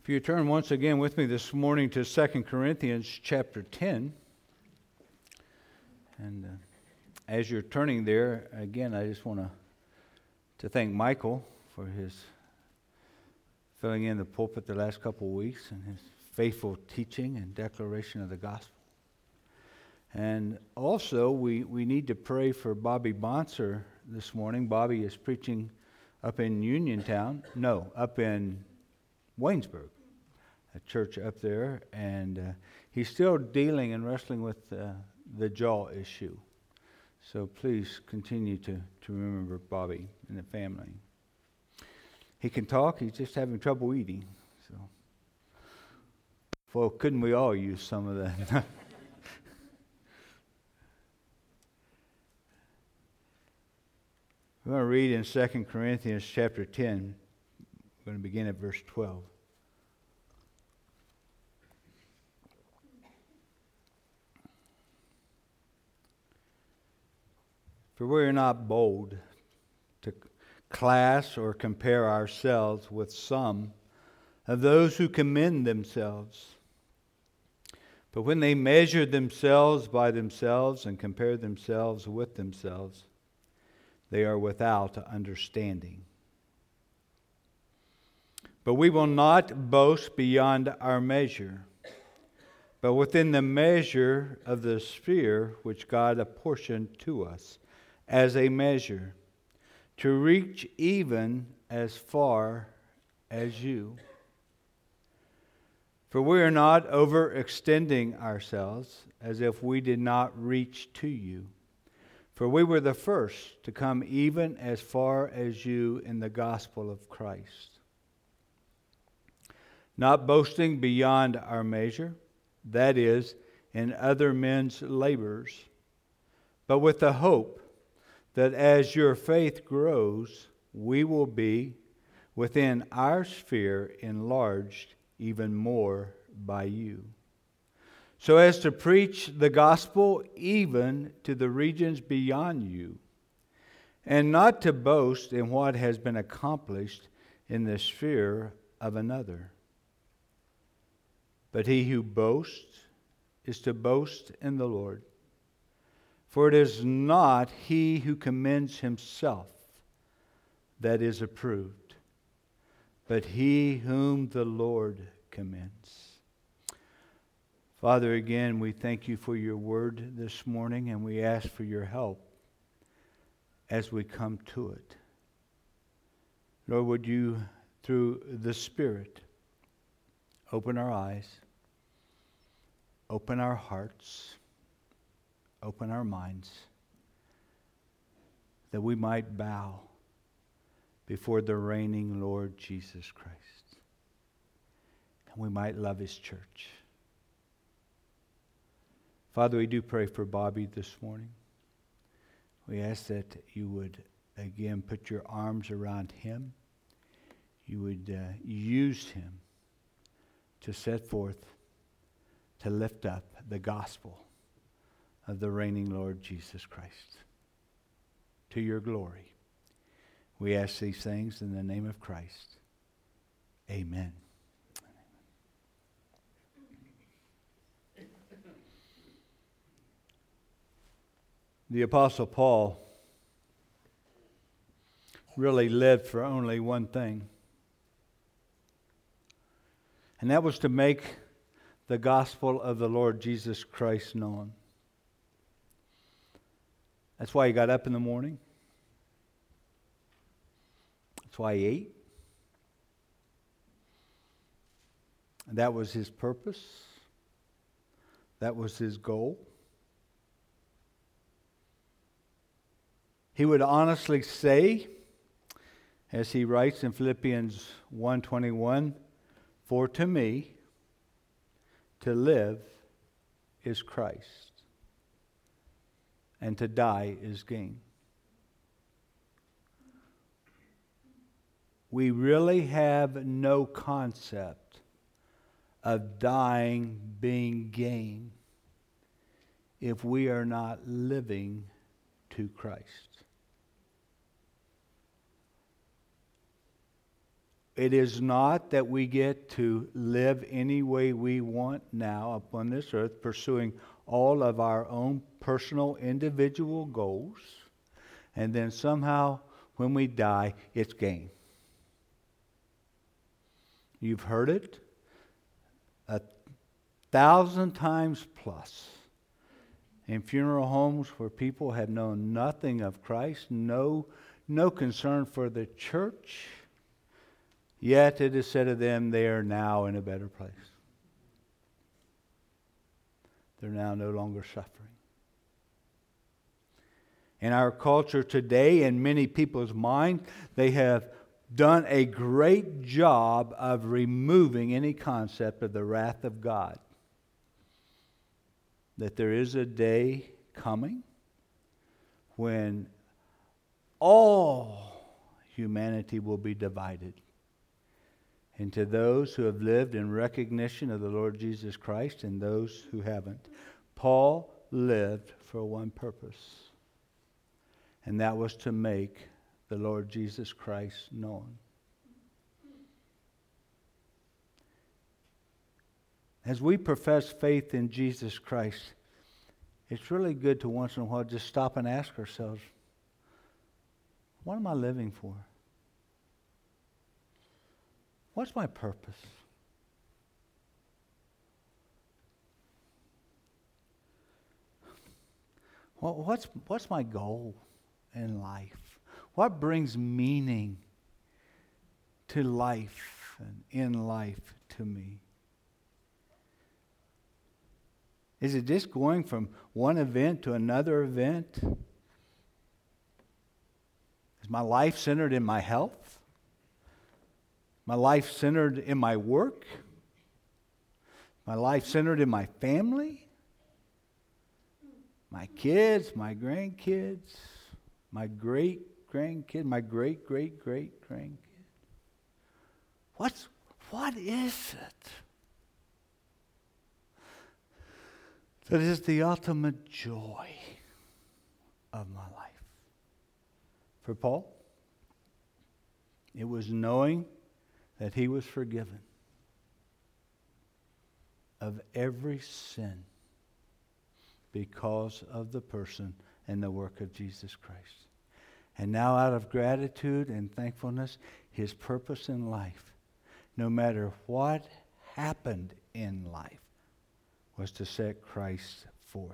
If you turn once again with me this morning to 2 Corinthians chapter 10, and as you're turning there, again, I just want to thank Michael for his filling in the pulpit the last couple of weeks and his faithful teaching and declaration of the gospel. And also, we need to pray for Bobby Bonser this morning. Bobby is preaching up in up in Waynesburg, a church up there, and he's still dealing and wrestling with the jaw issue. So please continue to remember Bobby and the family. He can talk, he's just having trouble eating. So, well, couldn't we all use some of that? We're going to read in 2 Corinthians chapter 10. We're going to begin at verse 12. For we are not bold to class or compare ourselves with some of those who commend themselves. But when they measure themselves by themselves and compare themselves with themselves, they are without understanding. But we will not boast beyond our measure, but within the measure of the sphere which God apportioned to us as a measure, to reach even as far as you. For we are not overextending ourselves as if we did not reach to you. For we were the first to come even as far as you in the gospel of Christ. Not boasting beyond our measure, that is, in other men's labors, but with the hope that as your faith grows, we will be within our sphere enlarged even more by you, so as to preach the gospel even to the regions beyond you, and not to boast in what has been accomplished in the sphere of another. But he who boasts is to boast in the Lord. For it is not he who commends himself that is approved, but he whom the Lord commends. Father, again, we thank you for your word this morning, and we ask for your help as we come to it. Lord, would you, through the Spirit, open our eyes, open our hearts, open our minds, that we might bow before the reigning Lord Jesus Christ, and we might love his church. Father, we do pray for Bobby this morning. We ask that you would again put your arms around him. You would use him to set forth, to lift up the gospel of the reigning Lord Jesus Christ. To your glory. We ask these things in the name of Christ. Amen. The Apostle Paul really lived for only one thing, and that was to make the gospel of the Lord Jesus Christ known. That's why he got up in the morning. That's why he ate. And that was his purpose. That was his goal. He would honestly say, as he writes in Philippians 1:21, "For to me, to live is Christ, and to die is gain." We really have no concept of dying being gain if we are not living to Christ. It is not that we get to live any way we want now upon this earth, pursuing all of our own personal individual goals, and then somehow when we die, it's gain. You've heard it 1,000 times plus in funeral homes where people have known nothing of Christ, no concern for the church, yet it is said of them they are now in a better place. They're now no longer suffering. In our culture today, in many people's mind, they have done a great job of removing any concept of the wrath of God. That there is a day coming when all humanity will be divided into those who have lived in recognition of the Lord Jesus Christ and those who haven't. Paul lived for one purpose, and that was to make the Lord Jesus Christ known. As we profess faith in Jesus Christ, it's really good to once in a while just stop and ask ourselves, what am I living for? What's my purpose? What's my goal in life? What brings meaning to life and in life to me? Is it just going from one event to another event? Is my life centered in my health? My life centered in my work? My life centered in my family? My kids, my grandkids, my great-grandkids, my great-great-great-grandkids? What is it that is the ultimate joy of my life? For Paul, it was knowing that he was forgiven of every sin because of the person and the work of Jesus Christ. And now, out of gratitude and thankfulness, his purpose in life, no matter what happened in life, was to set Christ forth.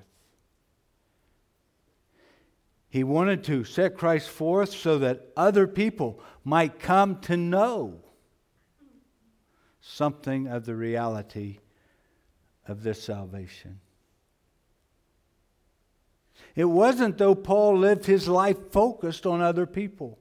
He wanted to set Christ forth so that other people might come to know something of the reality of this salvation. It wasn't though Paul lived his life focused on other people.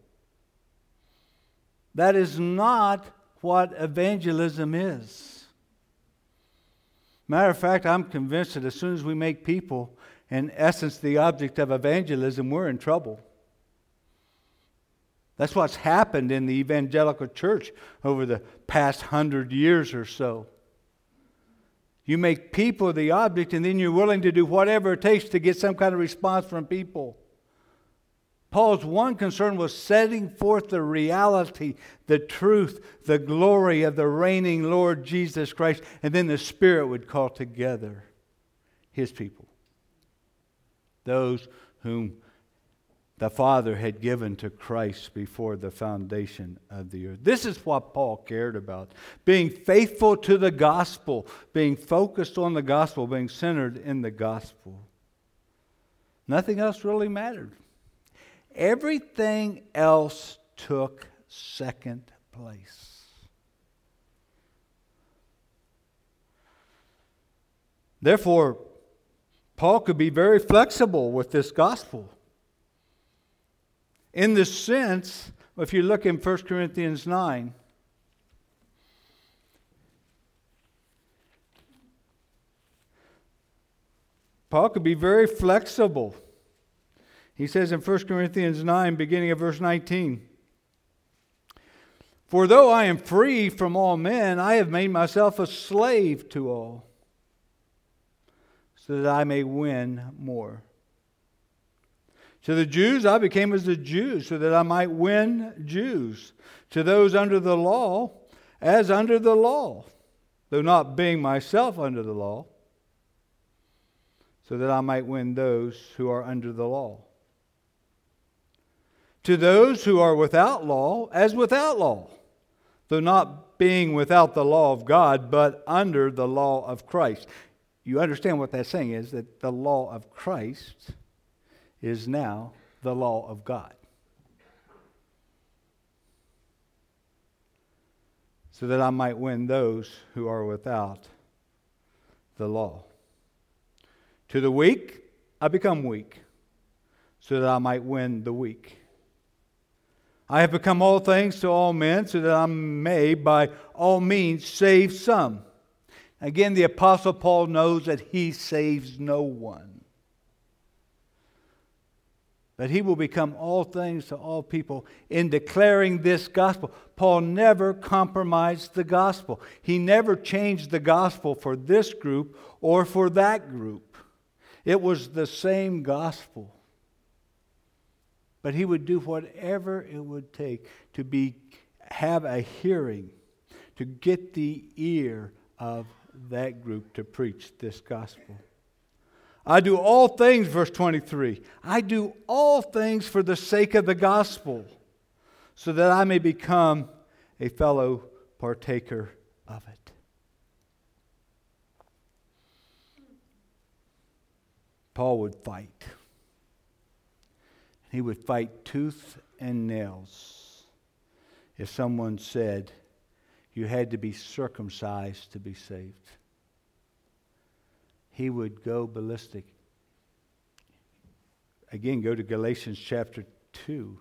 That is not what evangelism is. Matter of fact, I'm convinced that as soon as we make people, in essence, the object of evangelism, we're in trouble. That's what's happened in the evangelical church over the past 100 years or so. You make people the object, and then you're willing to do whatever it takes to get some kind of response from people. Paul's one concern was setting forth the reality, the truth, the glory of the reigning Lord Jesus Christ, and then the Spirit would call together His people, those whom the Father had given to Christ before the foundation of the earth. This is what Paul cared about. Being faithful to the gospel, being focused on the gospel, being centered in the gospel. Nothing else really mattered. Everything else took second place. Therefore, Paul could be very flexible with this gospel. In the sense, if you look in 1 Corinthians 9, Paul could be very flexible. He says in 1 Corinthians 9, beginning of verse 19, "For though I am free from all men, I have made myself a slave to all, so that I may win more. To the Jews, I became as a Jew, so that I might win Jews. To those under the law, as under the law, though not being myself under the law, so that I might win those who are under the law. To those who are without law, as without law, though not being without the law of God, but under the law of Christ. You understand what that's saying is that the law of Christ is now the law of God. So that I might win those who are without the law. To the weak, I become weak, so that I might win the weak. I have become all things to all men, so that I may by all means save some. Again, the Apostle Paul knows that he saves no one. But he will become all things to all people in declaring this gospel. Paul never compromised the gospel. He never changed the gospel for this group or for that group. It was the same gospel. But he would do whatever it would take to have a hearing, to get the ear of that group to preach this gospel. I do all things, verse 23. I do all things for the sake of the gospel, so that I may become a fellow partaker of it. Paul would fight. He would fight tooth and nails if someone said you had to be circumcised to be saved. He would go ballistic. Again, go to Galatians chapter 2.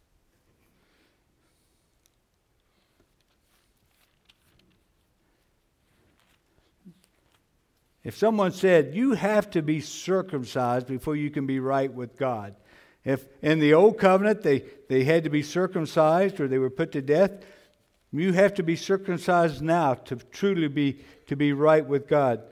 If someone said, you have to be circumcised before you can be right with God. If in the old covenant they had to be circumcised or they were put to death, you have to be circumcised now to truly be right with God.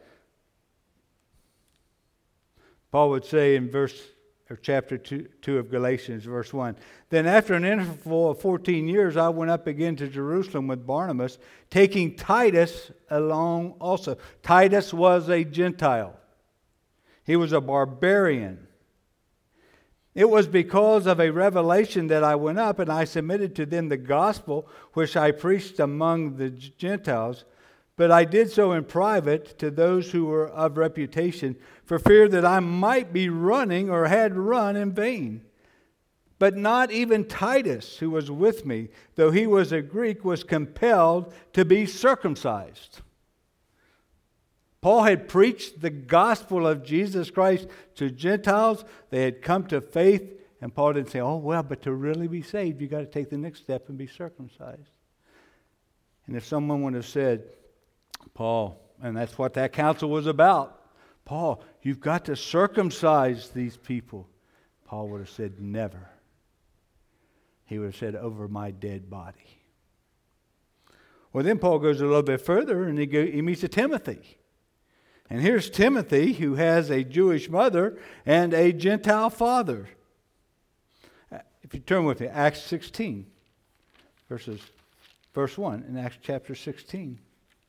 Paul would say in chapter 2 of Galatians, verse 1, Then after an interval of 14 years, I went up again to Jerusalem with Barnabas, taking Titus along also. Titus was a Gentile. He was a barbarian. It was because of a revelation that I went up, and I submitted to them the gospel which I preached among the Gentiles. But I did so in private to those who were of reputation, for fear that I might be running or had run in vain. But not even Titus, who was with me, though he was a Greek, was compelled to be circumcised. Paul had preached the gospel of Jesus Christ to Gentiles. They had come to faith, and Paul didn't say, oh, well, but to really be saved, you've got to take the next step and be circumcised. And if someone would have said, Paul, and that's what that council was about, Paul, you've got to circumcise these people. Paul would have said, never. He would have said, over my dead body. Well, then Paul goes a little bit further, and he meets a Timothy. And here's Timothy, who has a Jewish mother and a Gentile father. If you turn with me, Acts 16, verse 1 in Acts chapter 16.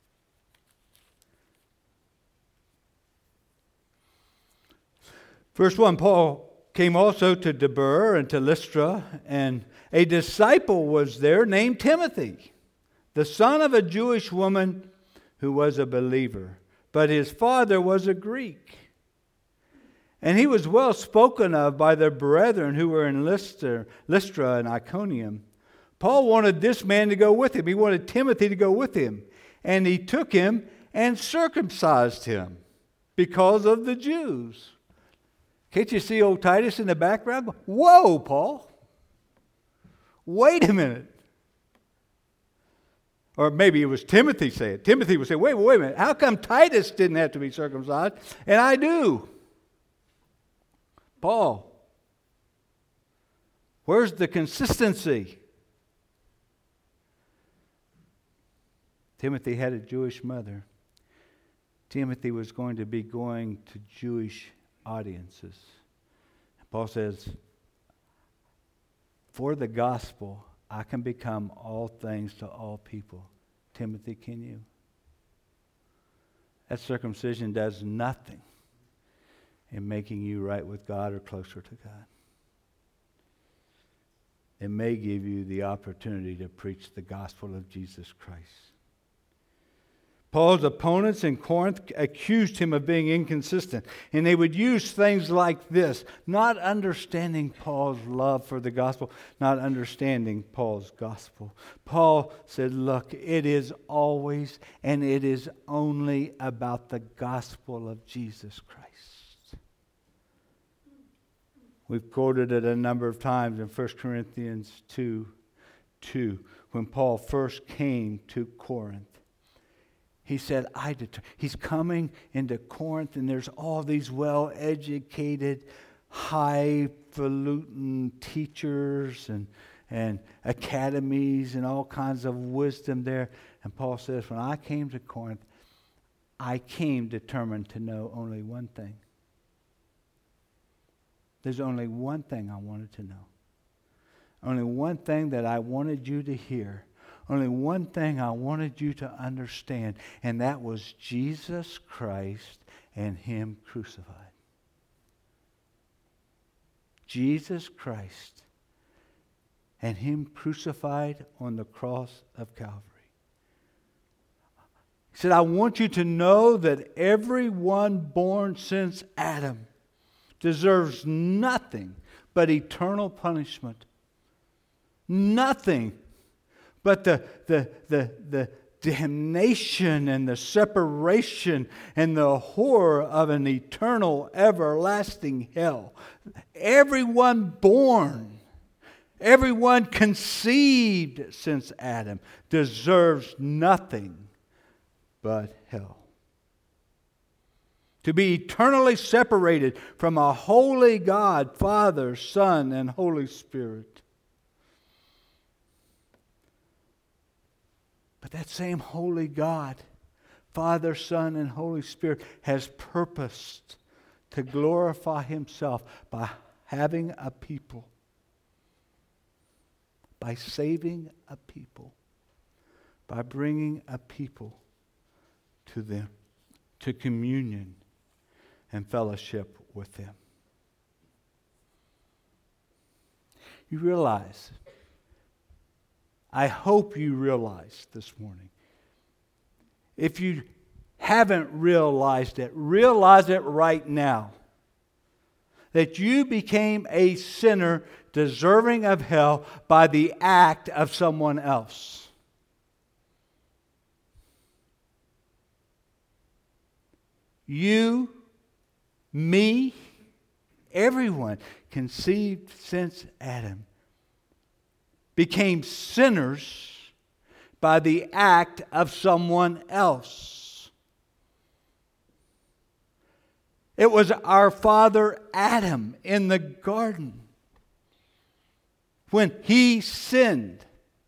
Verse 1, Paul came also to Derbe and to Lystra, and a disciple was there named Timothy, the son of a Jewish woman who was a believer. But his father was a Greek. And he was well spoken of by the brethren who were in Lystra and Iconium. Paul wanted this man to go with him. He wanted Timothy to go with him. And he took him and circumcised him because of the Jews. Can't you see old Titus in the background? Whoa, Paul. Wait a minute. Or maybe it was Timothy saying. Timothy would say, wait a minute. How come Titus didn't have to be circumcised and I do? Paul, where's the consistency? Timothy had a Jewish mother. Timothy was going to be going to Jewish audiences. Paul says, for the gospel, I can become all things to all people. Timothy, can you? That circumcision does nothing in making you right with God or closer to God. It may give you the opportunity to preach the gospel of Jesus Christ. Paul's opponents in Corinth accused him of being inconsistent, and they would use things like this, not understanding Paul's love for the gospel, not understanding Paul's gospel. Paul said, look, it is always and it is only about the gospel of Jesus Christ. We've quoted it a number of times in 1 Corinthians 2:2, when Paul first came to Corinth. He said, he's coming into Corinth, and there's all these well-educated, highfalutin teachers and academies and all kinds of wisdom there. And Paul says, when I came to Corinth, I came determined to know only one thing. There's only one thing I wanted to know. Only one thing that I wanted you to hear. Only one thing I wanted you to understand, and that was Jesus Christ and Him crucified. Jesus Christ and Him crucified on the cross of Calvary. He said, I want you to know that everyone born since Adam deserves nothing but eternal punishment. Nothing but the damnation and the separation and the horror of an eternal, everlasting hell. Everyone born, everyone conceived since Adam deserves nothing but hell. To be eternally separated from a holy God, Father, Son, and Holy Spirit. But that same holy God, Father, Son, and Holy Spirit, has purposed to glorify Himself by having a people, by saving a people, by bringing a people to them, to communion and fellowship with them. You realize, I hope you realize this morning, if you haven't realized it, realize it right now, that you became a sinner deserving of hell by the act of someone else. You, me, everyone conceived since Adam became sinners by the act of someone else. It was our father Adam in the garden when he sinned.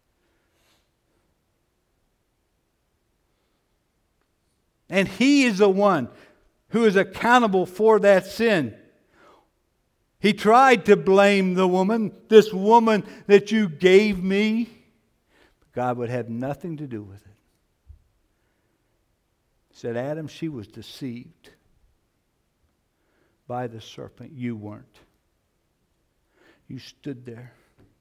And he is the one who is accountable for that sin. He tried to blame the woman, this woman that you gave me. But God would have nothing to do with it. He said, Adam, she was deceived by the serpent. You weren't. You stood there.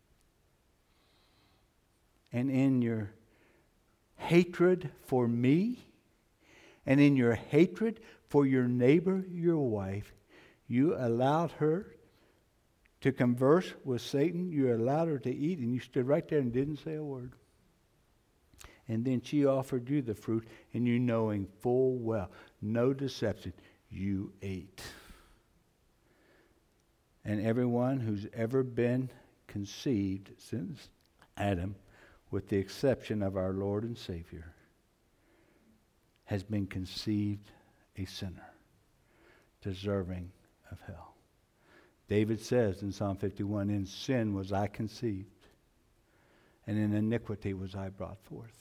And in your hatred for me, and in your hatred for your neighbor, your wife, you allowed her to converse with Satan. You allowed her to eat, and you stood right there and didn't say a word. And then she offered you the fruit, and you knowing full well, no deception, you ate. And everyone who's ever been conceived since Adam, with the exception of our Lord and Savior, has been conceived a sinner, deserving of hell. David says in Psalm 51, in sin was I conceived, and in iniquity was I brought forth.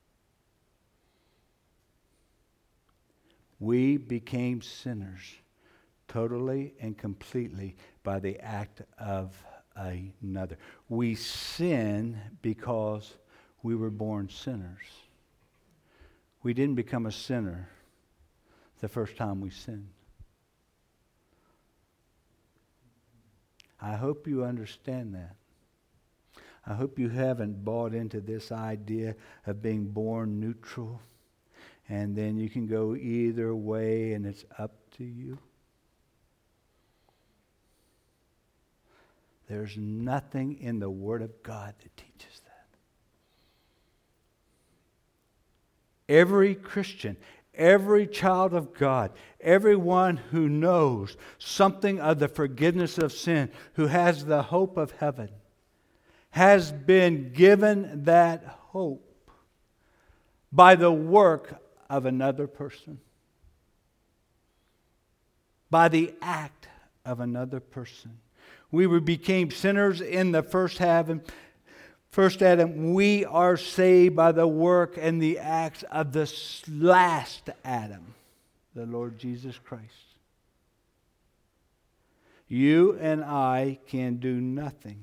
We became sinners totally and completely by the act of another. We sin because we were born sinners. We didn't become a sinner the first time we sinned. I hope you understand that. I hope you haven't bought into this idea of being born neutral, and then you can go either way and it's up to you. There's nothing in the Word of God that teaches that. Every Christian, every child of God, everyone who knows something of the forgiveness of sin, who has the hope of heaven, has been given that hope by the work of another person, by the act of another person. We became sinners in the first Adam. We are saved by the work and the acts of the last Adam, the Lord Jesus Christ. You and I can do nothing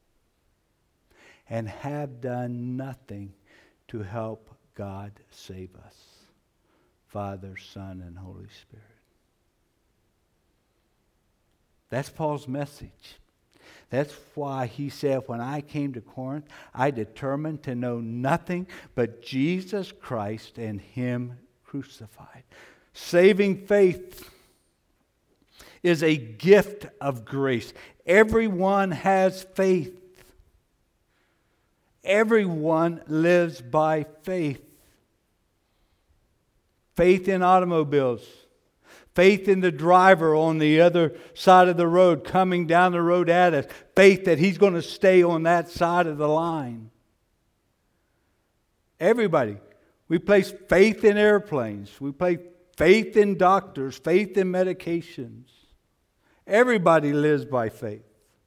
and have done nothing to help God save us. Father, Son, and Holy Spirit. That's Paul's message. That's why he said, when I came to Corinth, I determined to know nothing but Jesus Christ and Him crucified. Saving faith is a gift of grace. Everyone has faith. Everyone lives by faith. Faith in automobiles. Faith in the driver on the other side of the road, coming down the road at us. Faith that he's going to stay on that side of the line. Everybody. We place faith in airplanes. We place faith in doctors. Faith in medications. Everybody lives by faith.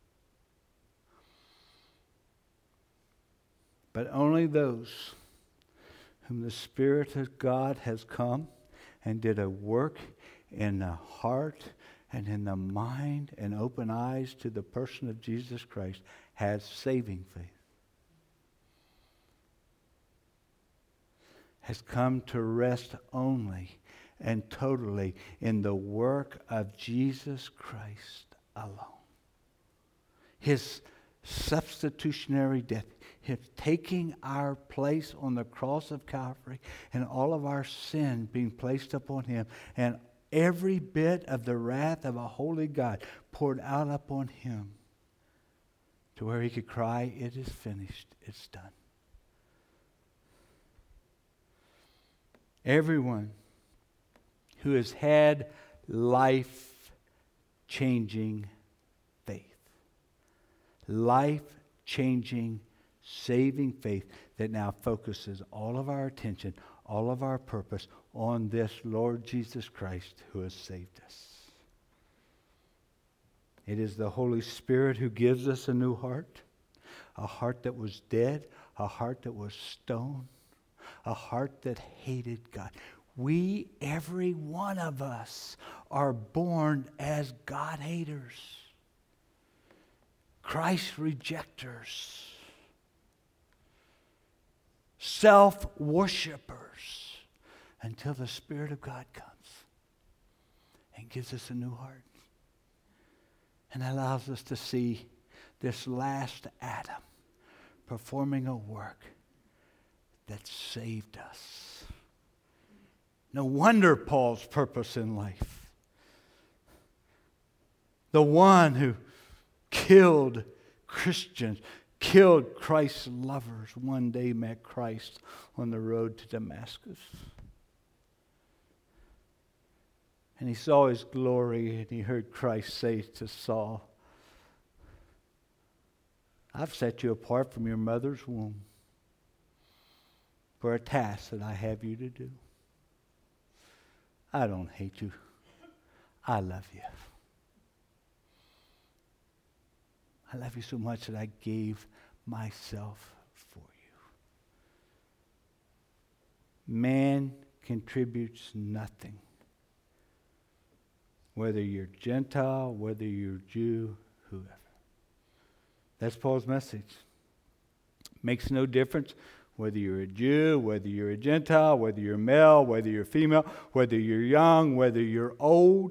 But only those whom the Spirit of God has come and did a work in the heart and in the mind and open eyes to the person of Jesus Christ has saving faith. Has come to rest only and totally in the work of Jesus Christ alone. His substitutionary death, Him taking our place on the cross of Calvary and all of our sin being placed upon Him, and every bit of the wrath of a holy God poured out upon Him to where He could cry, "It is finished, it's done." Everyone who has had life-changing faith, life-changing, saving faith that now focuses all of our attention, all of our purpose on this Lord Jesus Christ who has saved us. It is the Holy Spirit who gives us a new heart, a heart that was dead, a heart that was stone, a heart that hated God. We, every one of us, are born as God haters, Christ rejectors, self-worshipers, until the Spirit of God comes and gives us a new heart and allows us to see this last Adam performing a work that saved us. No wonder Paul's purpose in life. The one who killed Christians, killed Christ's lovers, one day met Christ on the road to Damascus. And he saw His glory, and he heard Christ say to Saul, "I've set you apart from your mother's womb for a task that I have you to do." I don't hate you. I love you. I love you so much that I gave myself for you. Man contributes nothing. Whether you're Gentile, whether you're Jew, whoever. That's Paul's message. Makes no difference whether you're a Jew, whether you're a Gentile, whether you're male, whether you're female, whether you're young, whether you're old.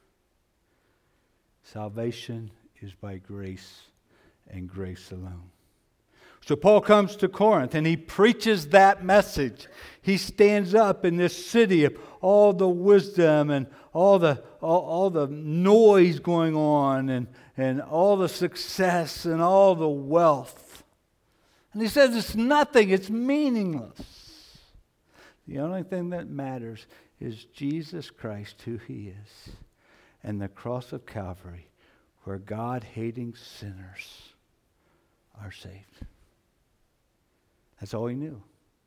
Salvation is by grace and grace alone. So Paul comes to Corinth and he preaches that message. He stands up in this city of all the wisdom and all the noise going on and all the success and all the wealth. And he says it's nothing, it's meaningless. The only thing that matters is Jesus Christ, who he is, and the cross of Calvary, where God-hating sinners are saved. That's all he knew.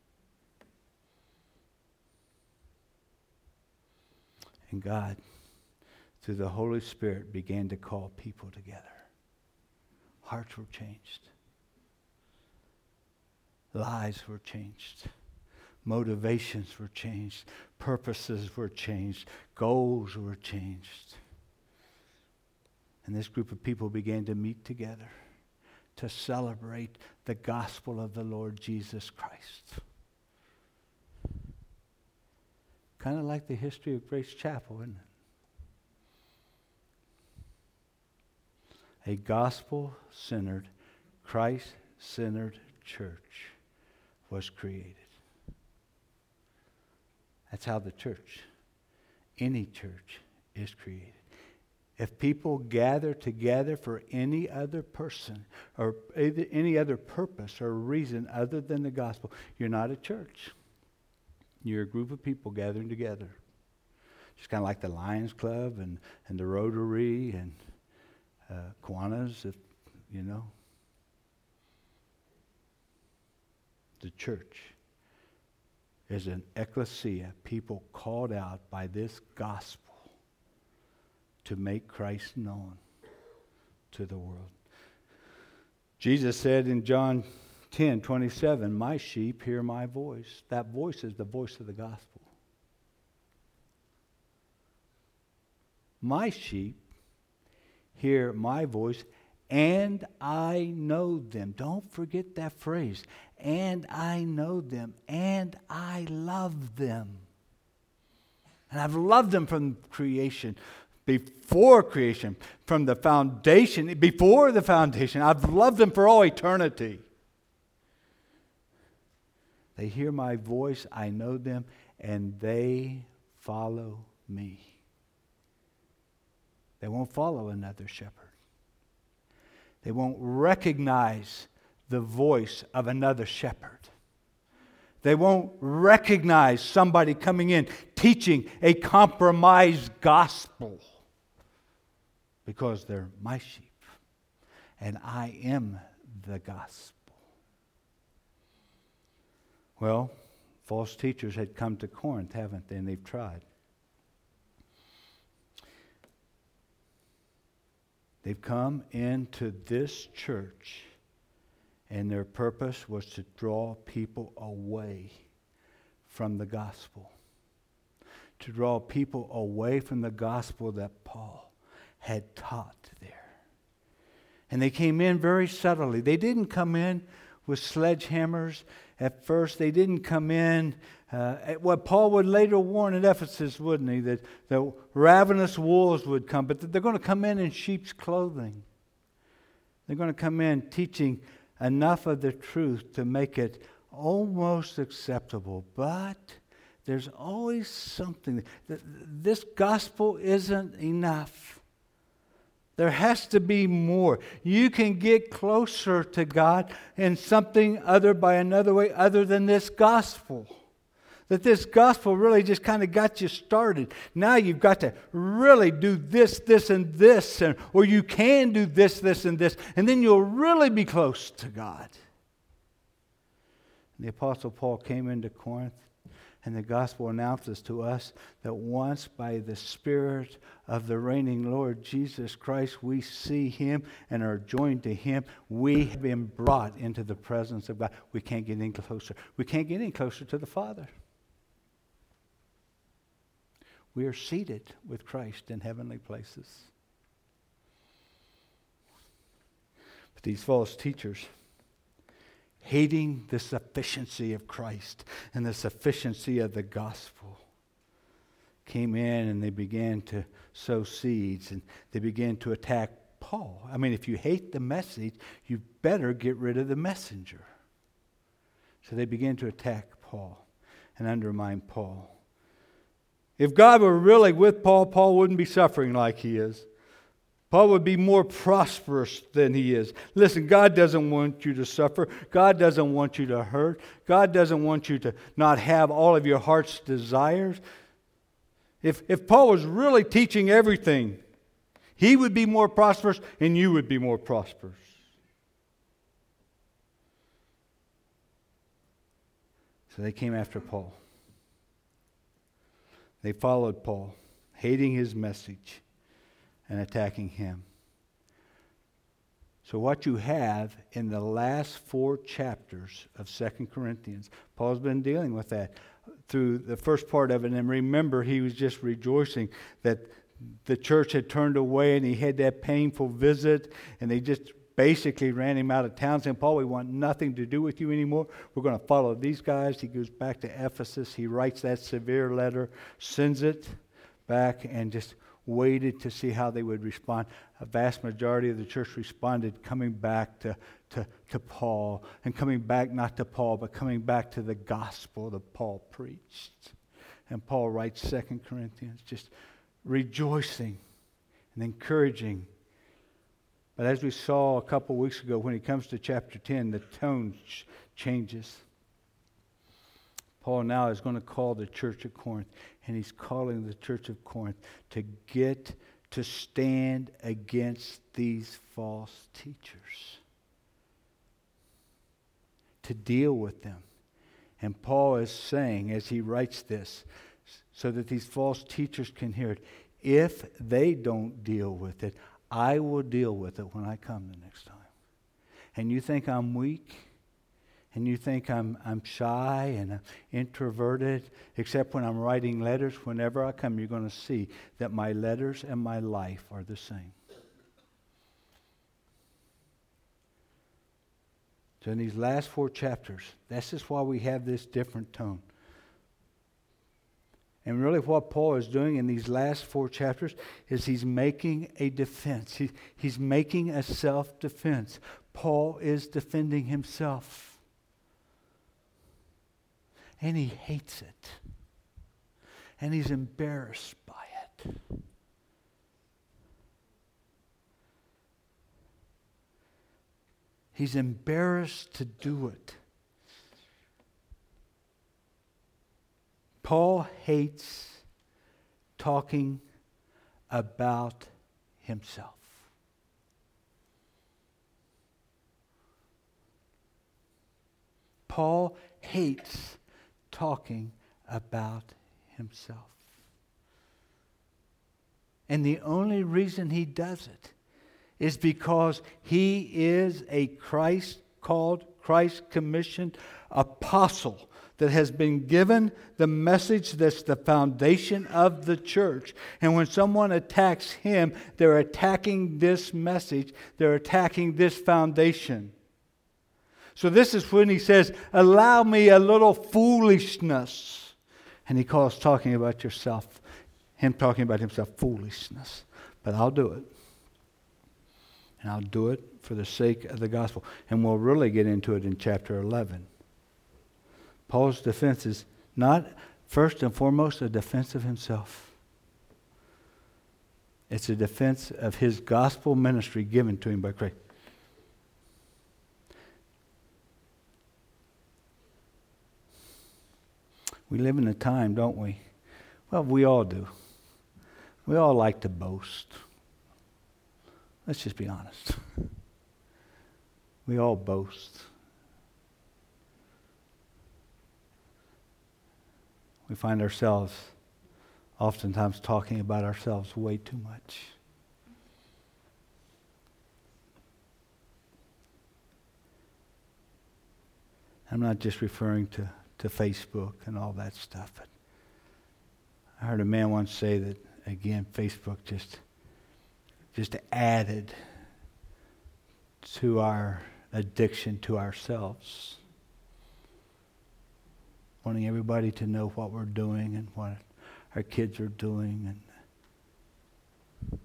And God, through the Holy Spirit, began to call people together. Hearts were changed. Lives were changed. Motivations were changed. Purposes were changed. Goals were changed. And this group of people began to meet together to celebrate the gospel of the Lord Jesus Christ. Kind of like the history of Grace Chapel, isn't it? A gospel-centered, Christ-centered church was created. That's how the church, any church, is created. If people gather together for any other person or any other purpose or reason other than the gospel, you're not a church. You're a group of people gathering together. Just kind of like the Lions Club and the Rotary and Kiwanis, if you know. The church is an ecclesia, people called out by this gospel to make Christ known to the world. Jesus said in John 10:27, my sheep hear my voice. That voice is the voice of the gospel. My sheep hear my voice, and I know them. Don't forget that phrase. And I know them, and I love them. And I've loved them from creation. Before creation, from the foundation, before the foundation. I've loved them for all eternity. They hear my voice, I know them, and they follow me. They won't follow another shepherd. They won't recognize the voice of another shepherd. They won't recognize somebody coming in teaching a compromised gospel. Because they're my sheep, and I am the gospel. Well, false teachers had come to Corinth, haven't they? And they've tried. They've come into this church, and their purpose was to draw people away from the gospel. To draw people away from the gospel that Paul had taught there. And they came in very subtly. They didn't come in with sledgehammers at first. They didn't come in what Paul would later warn at Ephesus, wouldn't he? That the ravenous wolves would come, but they're going to come in sheep's clothing. They're going to come in teaching enough of the truth to make it almost acceptable. But there's always something. This gospel isn't enough. There has to be more. You can get closer to God in something other by another way other than this gospel. That this gospel really just kind of got you started. Now you've got to really do this, this, and this. Or you can do this, this, and this. And then you'll really be close to God. And the Apostle Paul came into Corinth. And the gospel announces to us that once by the Spirit of the reigning Lord Jesus Christ, we see Him and are joined to Him. We have been brought into the presence of God. We can't get any closer. We can't get any closer to the Father. We are seated with Christ in heavenly places. These false teachers, hating the sufficiency of Christ and the sufficiency of the gospel, came in and they began to sow seeds and they began to attack Paul. I mean, if you hate the message, you better get rid of the messenger. So they began to attack Paul and undermine Paul. If God were really with Paul, Paul wouldn't be suffering like he is. Paul would be more prosperous than he is. Listen, God doesn't want you to suffer. God doesn't want you to hurt. God doesn't want you to not have all of your heart's desires. If Paul was really teaching everything, he would be more prosperous and you would be more prosperous. So they came after Paul. They followed Paul, hating his message and attacking him. So what you have in the last 4 chapters of 2 Corinthians, Paul's been dealing with that through the first part of it. And remember, he was just rejoicing that the church had turned away and he had that painful visit and they just basically ran him out of town saying, Paul, we want nothing to do with you anymore. We're going to follow these guys. He goes back to Ephesus. He writes that severe letter, sends it back, and just waited to see how they would respond. A vast majority of the church responded, coming back to Paul, and coming back not to Paul, but coming back to the gospel that Paul preached. And Paul writes 2 Corinthians, just rejoicing and encouraging. But as we saw a couple weeks ago, when he comes to chapter 10, the tone changes. Paul now is going to call the church of Corinth, and he's calling the church of Corinth to stand against these false teachers, to deal with them. And Paul is saying, as he writes this, so that these false teachers can hear it, if they don't deal with it, I will deal with it when I come the next time. And you think I'm weak? And you think I'm shy and I'm introverted, except when I'm writing letters? Whenever I come, you're going to see that my letters and my life are the same. So in these last 4 chapters, this is why we have this different tone. And really what Paul is doing in these last 4 chapters is he's making a defense. He's making a self-defense. Paul is defending himself. And he hates it. And he's embarrassed by it. He's embarrassed to do it. Paul hates talking about himself. Paul hates talking about himself. And the only reason he does it is because he is a Christ-called, Christ-commissioned apostle that has been given the message that's the foundation of the church. And when someone attacks him, they're attacking this message. They're attacking this foundation. So this is when he says, allow me a little foolishness. And he calls talking about yourself, him talking about himself, foolishness. But I'll do it. And I'll do it for the sake of the gospel. And we'll really get into it in chapter 11. Paul's defense is not first and foremost a defense of himself. It's a defense of his gospel ministry given to him by Christ. We live in a time, don't we? Well, we all do. We all like to boast. Let's just be honest. We all boast. We find ourselves oftentimes talking about ourselves way too much. I'm not just referring to Facebook and all that stuff, but I heard a man once say that, again, Facebook just added to our addiction to ourselves. Wanting everybody to know what we're doing and what our kids are doing. And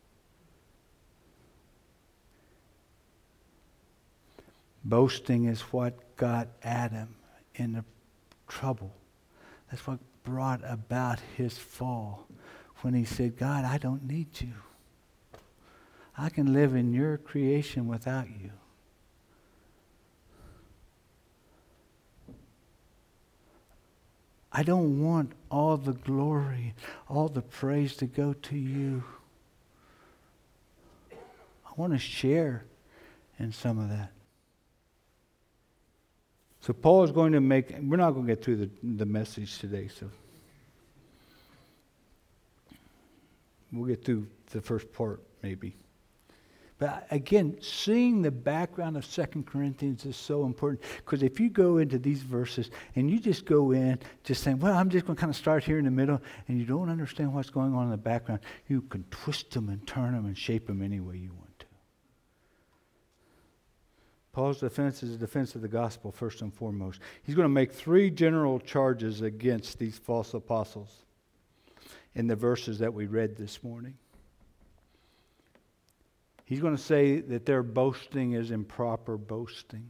boasting is what got Adam into trouble. That's what brought about his fall. When he said, God, I don't need you. I can live in your creation without you. I don't want all the glory, all the praise to go to you. I want to share in some of that. So Paul is going to make, we're not going to get through the message today, so we'll get through the first part maybe. But again, seeing the background of 2 Corinthians is so important, because if you go into these verses and you just go in just saying, well, I'm just going to kind of start here in the middle, and you don't understand what's going on in the background, you can twist them and turn them and shape them any way you want to. Paul's defense is a defense of the gospel first and foremost. He's going to make 3 general charges against these false apostles in the verses that we read this morning. He's going to say that their boasting is improper boasting.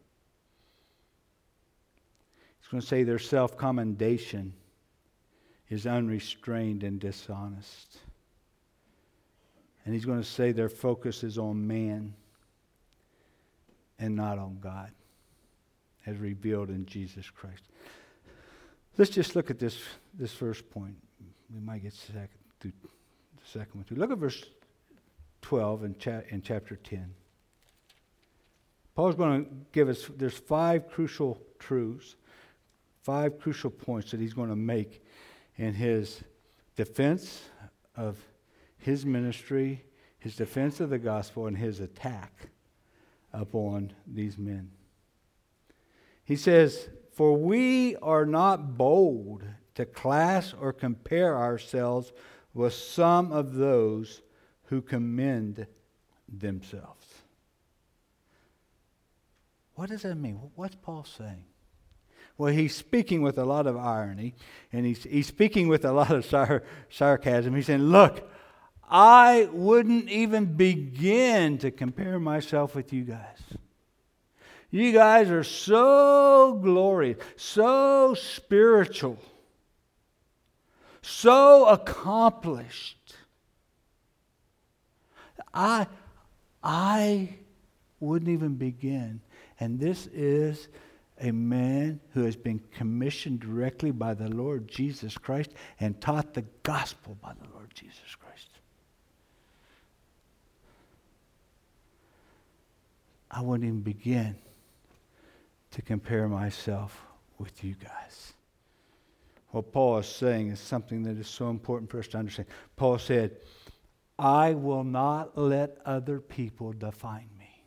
He's going to say their self-commendation is unrestrained and dishonest. And he's going to say their focus is on man and not on God, as revealed in Jesus Christ. Let's just look at this first point. We might get through the second one too. Look at verse 12 in chapter 10. Paul's going to give us, there's 5 crucial truths, 5 crucial points that he's going to make in his defense of his ministry, his defense of the gospel, and his attack upon these men. He says, for we are not bold to class or compare ourselves with some of those who commend themselves. What does that mean? What's Paul saying? Well, he's speaking with a lot of irony, and he's speaking with a lot of sarcasm. He's saying, look, I wouldn't even begin to compare myself with you guys. You guys are so glorious, so spiritual, so accomplished. I wouldn't even begin. And this is a man who has been commissioned directly by the Lord Jesus Christ and taught the gospel by the Lord Jesus Christ. I wouldn't even begin to compare myself with you guys. What Paul is saying is something that is so important for us to understand. Paul said, I will not let other people define me.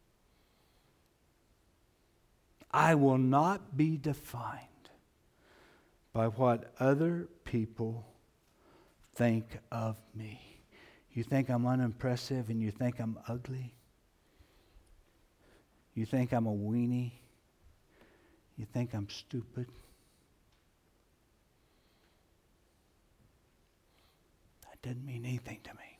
I will not be defined by what other people think of me. You think I'm unimpressive and you think I'm ugly? You think I'm a weenie? You think I'm stupid? That didn't mean anything to me.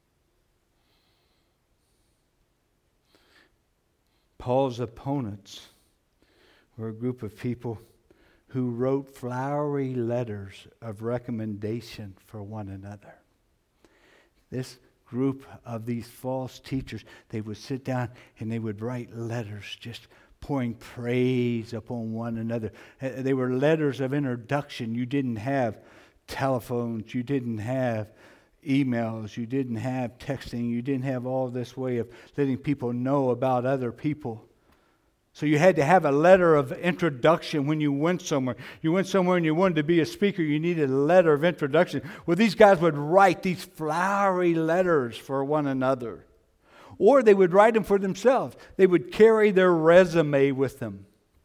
Paul's opponents were a group of people who wrote flowery letters of recommendation for one another. This group of these false teachers, they would sit down and they would write letters just pouring praise upon one another. They were letters of introduction. You didn't have telephones. You didn't have emails. You didn't have texting. You didn't have all this way of letting people know about other people. So you had to have a letter of introduction when you went somewhere. You went somewhere and you wanted to be a speaker, you needed a letter of introduction. Well, these guys would write these flowery letters for one another. Or they would write them for themselves. They would carry their resume with them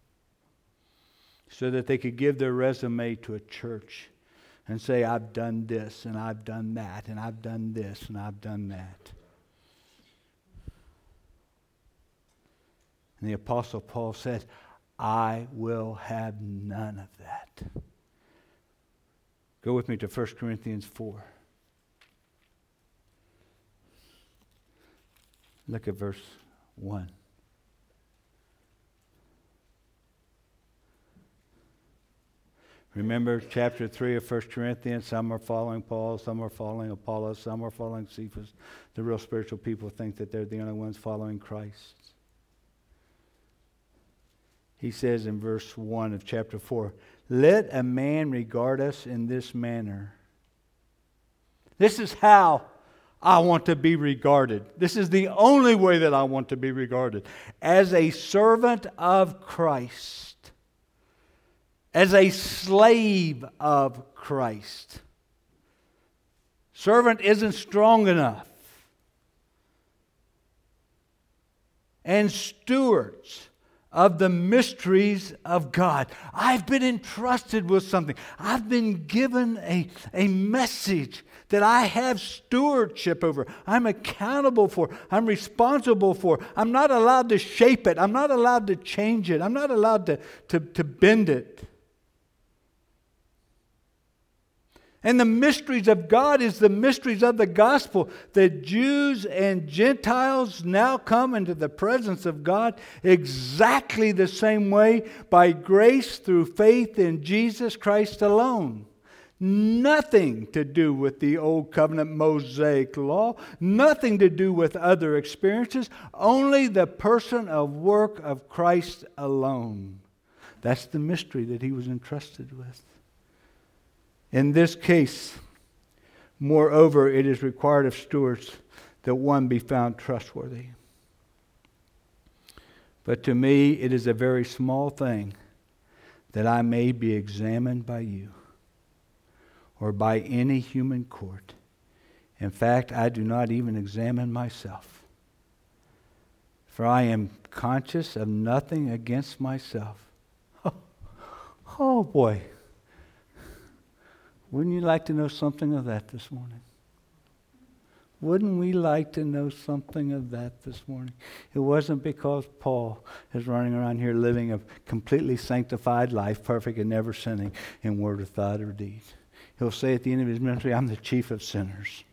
so that they could give their resume to a church and say, I've done this and I've done that and I've done this and I've done that. And the Apostle Paul said, I will have none of that. Go with me to 1 Corinthians 4. Look at verse 1. Remember chapter 3 of 1 Corinthians, some are following Paul, some are following Apollos, some are following Cephas. The real spiritual people think that they're the only ones following Christ. He says in verse 1 of chapter 4, let a man regard us in this manner. This is how I want to be regarded. This is the only way that I want to be regarded. As a servant of Christ. As a slave of Christ. Servant isn't strong enough. And stewards of the mysteries of God. I've been entrusted with something. I've been given a message that I have stewardship over. I'm accountable for. I'm responsible for. I'm not allowed to shape it. I'm not allowed to change it. I'm not allowed to bend it. And the mysteries of God is the mysteries of the gospel. That Jews and Gentiles now come into the presence of God exactly the same way by grace through faith in Jesus Christ alone. Nothing to do with the Old Covenant Mosaic law. Nothing to do with other experiences. Only the person of work of Christ alone. That's the mystery that he was entrusted with. In this case, moreover, it is required of stewards that one be found trustworthy. But to me, it is a very small thing that I may be examined by you or by any human court. In fact, I do not even examine myself. For I am conscious of nothing against myself. Oh boy. Wouldn't you like to know something of that this morning? Wouldn't we like to know something of that this morning? It wasn't because Paul is running around here living a completely sanctified life, perfect and never sinning in word or thought or deed. He'll say at the end of his ministry, I'm the chief of sinners.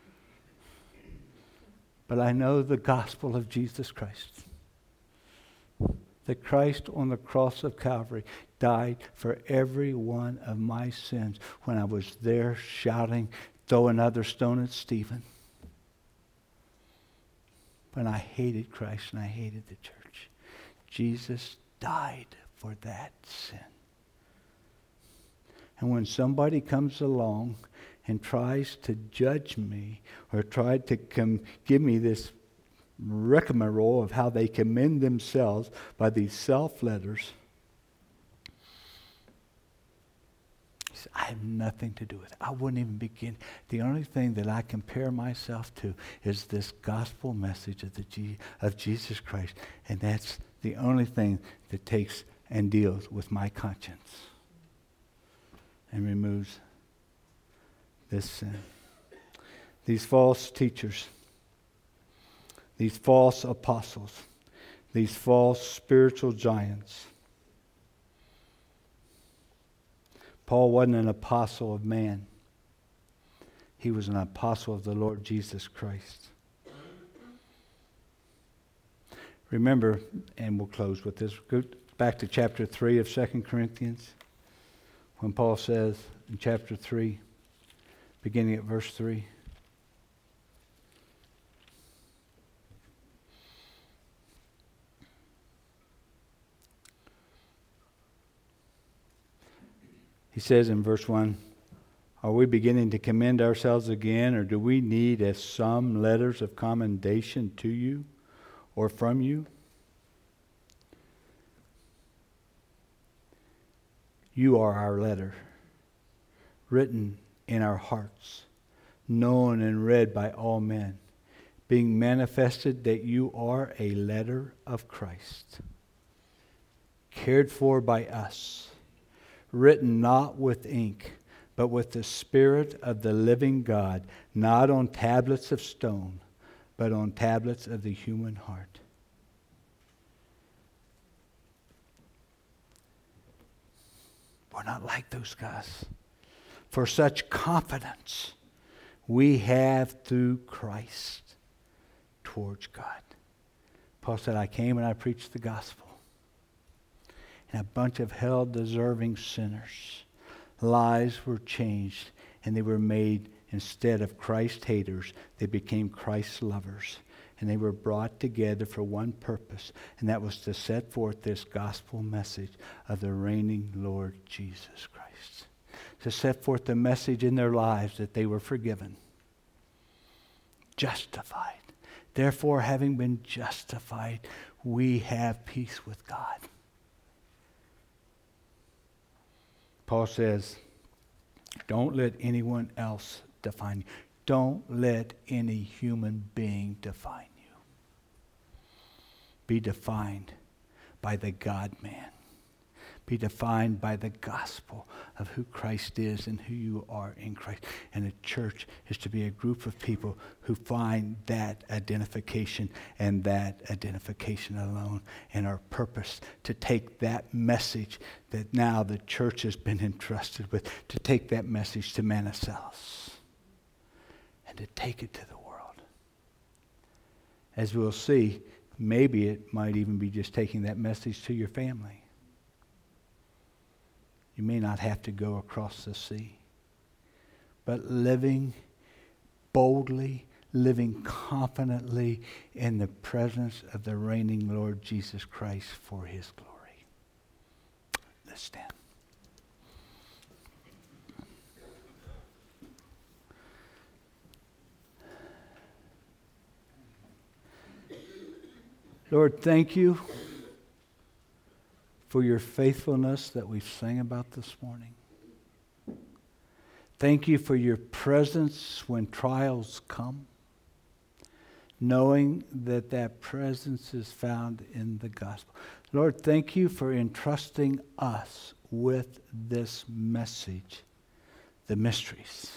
But I know the gospel of Jesus Christ. That Christ on the cross of Calvary died for every one of my sins when I was there shouting, throw another stone at Stephen. When I hated Christ and I hated the church. Jesus died for that sin. And when somebody comes along and tries to judge me or tried to give me this rigmarole of how they commend themselves by these self-letters, I have nothing to do with it. I wouldn't even begin. The only thing that I compare myself to is this gospel message of Jesus Christ. And that's the only thing that takes and deals with my conscience and removes this sin. These false teachers, these false apostles, these false spiritual giants. Paul wasn't an apostle of man. He was an apostle of the Lord Jesus Christ. Remember, and we'll close with this, go back to chapter 3 of 2 Corinthians, when Paul says in chapter 3, beginning at verse 3, he says in verse 1, are we beginning to commend ourselves again, or do we need as some letters of commendation to you or from you? You are our letter, written in our hearts, known and read by all men, being manifested that you are a letter of Christ, cared for by us, written not with ink, but with the Spirit of the living God, not on tablets of stone, but on tablets of the human heart. We're not like those guys. For such confidence we have through Christ towards God. Paul said, I came and I preached the gospel. And a bunch of hell-deserving sinners, lives were changed, and they were made, instead of Christ haters, they became Christ lovers. And they were brought together for one purpose, and that was to set forth this gospel message of the reigning Lord Jesus Christ. To set forth the message in their lives that they were forgiven, justified. Therefore, having been justified, we have peace with God. Paul says, don't let anyone else define you. Don't let any human being define you. Be defined by the God-man. Be defined by the gospel of who Christ is and who you are in Christ. And a church is to be a group of people who find that identification and that identification alone, and our purpose to take that message that now the church has been entrusted with, to take that message to Manassas and to take it to the world. As we'll see, maybe it might even be just taking that message to your family. You may not have to go across the sea. But living boldly, living confidently in the presence of the reigning Lord Jesus Christ for his glory. Let's stand. Lord, thank you for your faithfulness that we've sang about this morning. Thank you for your presence when trials come, knowing that that presence is found in the gospel. Lord, thank you for entrusting us with this message, the mysteries,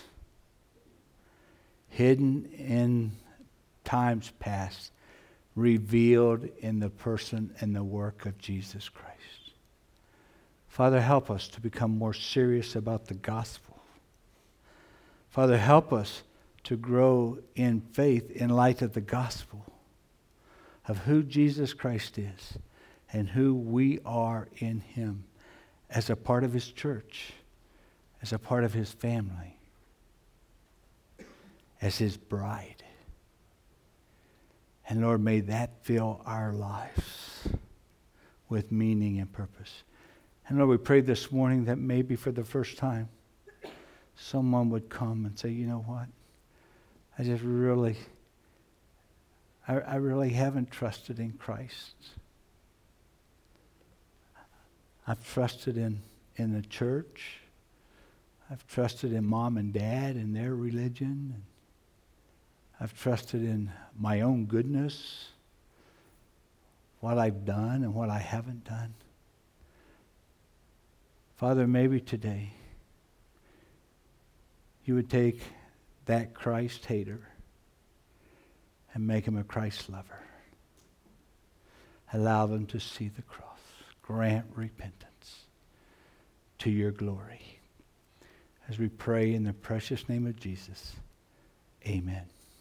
hidden in times past, revealed in the person and the work of Jesus Christ. Father, help us to become more serious about the gospel. Father, help us to grow in faith in light of the gospel of who Jesus Christ is and who we are in him as a part of his church, as a part of his family, as his bride. And Lord, may that fill our lives with meaning and purpose. And Lord, we pray this morning that maybe for the first time, someone would come and say, you know what? I just really, I really haven't trusted in Christ. I've trusted in the church. I've trusted in mom and dad and their religion. And I've trusted in my own goodness, what I've done and what I haven't done. Father, maybe today you would take that Christ hater and make him a Christ lover. Allow them to see the cross. Grant repentance to your glory. As we pray in the precious name of Jesus, amen.